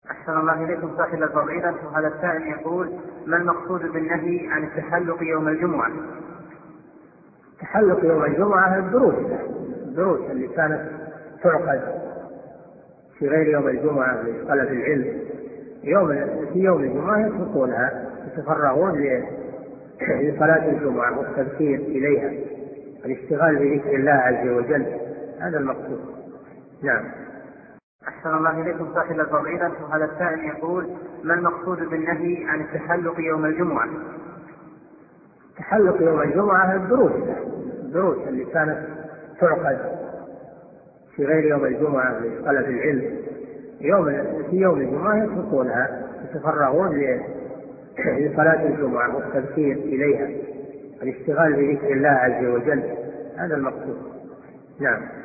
أحسن الله إليكم صاحب الفضيلة. وهذا السائل يقول: ما المقصود بالنهي عن التحلق يوم الجمعة؟ التحلق يوم الجمعة الدروس اللي كانت تعقد في غير يوم الجمعة لطلب العلم، في يوم الجمعة يتركونها، يتفرغون لصلاة الجمعة والتذكير إليها، الاشتغال بذكر الله عز وجل، هذا المقصود. نعم. أحسن الله إليكم صاحب الفضيلة. وهذا السائل يقول: ما المقصود بالنهي عن التحلق يوم الجمعة؟ التحلق يوم الجمعة الدروس اللي كانت تعقد في غير يوم الجمعة لطلب العلم، في يوم الجمعة يتركونها، يتفرغون لصلاة الجمعة والتذكير إليها، الاشتغال بذكر الله عز وجل، هذا المقصود. نعم.